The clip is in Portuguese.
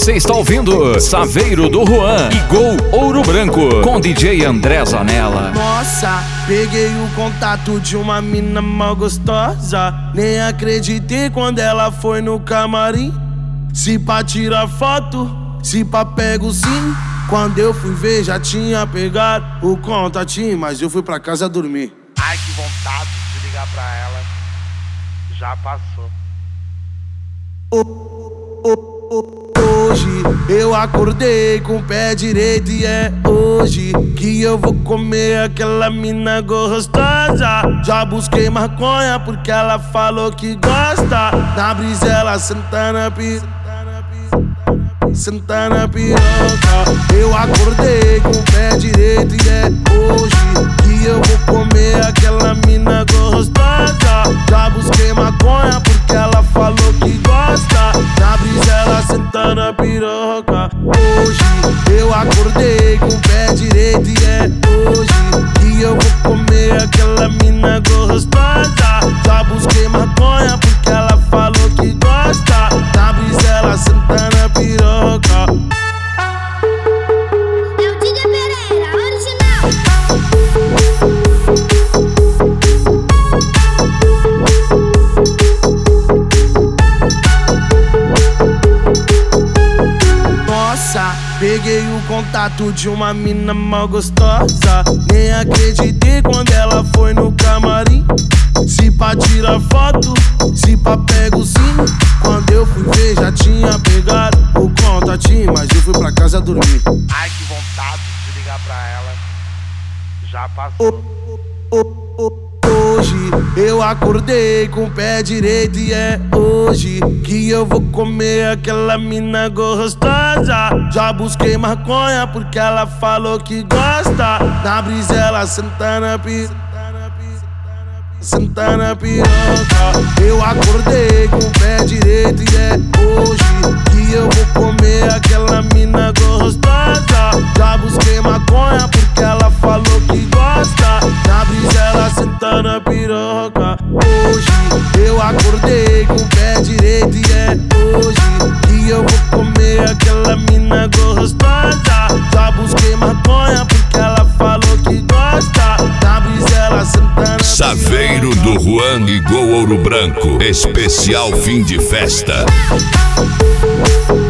Você está ouvindo Saveiro do Juan e Gol Ouro Branco com DJ André Zanella. Nossa, peguei o contato de uma mina mal gostosa. Nem acreditei quando ela foi no camarim. Se pá tirar foto, se pá pego sim. Quando eu fui ver já tinha pegado o contatinho, mas eu fui pra casa dormir. Ai, que vontade de ligar pra ela. Já passou. Hoje eu acordei com o pé direito e é hoje que eu vou comer aquela mina gostosa. Já busquei maconha porque ela falou que gosta. Na brisa ela senta na senta na piroca. Eu acordei com o pé direito e é hoje que eu vou comer aquela mina gostosa. Já busquei maconha porque ela falou que gosta. Na brisa ela senta na piroca. Hoje eu acordei com o pé direito e é hoje que eu vou comer aquela mina gostosa. Já busquei maconha porque ela falou que gosta. Na brisa ela senta na piroca. É o DJ Pereira, original. Nossa, peguei o contato de uma mina mal gostosa. Nem acreditei quando ela foi no camarim. Se pá tirar foto, se pá pego sim. Quando eu fui ver já tinha pegado o contatinho, mas eu fui pra casa dormir. Ai, que vontade de ligar pra ela. Já passou. Hoje eu acordei com o pé direito e é hoje que eu vou comer aquela mina gostosa. Já busquei maconha porque ela falou que gosta. Na brisa ela senta na senta na piroca. Eu acordei com o pé direito e é hoje que eu vou comer aquela mina gostosa. Já busquei maconha porque ela falou que gosta. Na brisa ela senta na piroca. Hoje eu acordei com o pé direito e é hoje que eu vou comer aquela mina gostosa. Já busquei maconha porque ela falou que gosta. Na brisa ela senta na piroca. Saveiro do Juan e Gol Ouro Branco, especial fim de festa.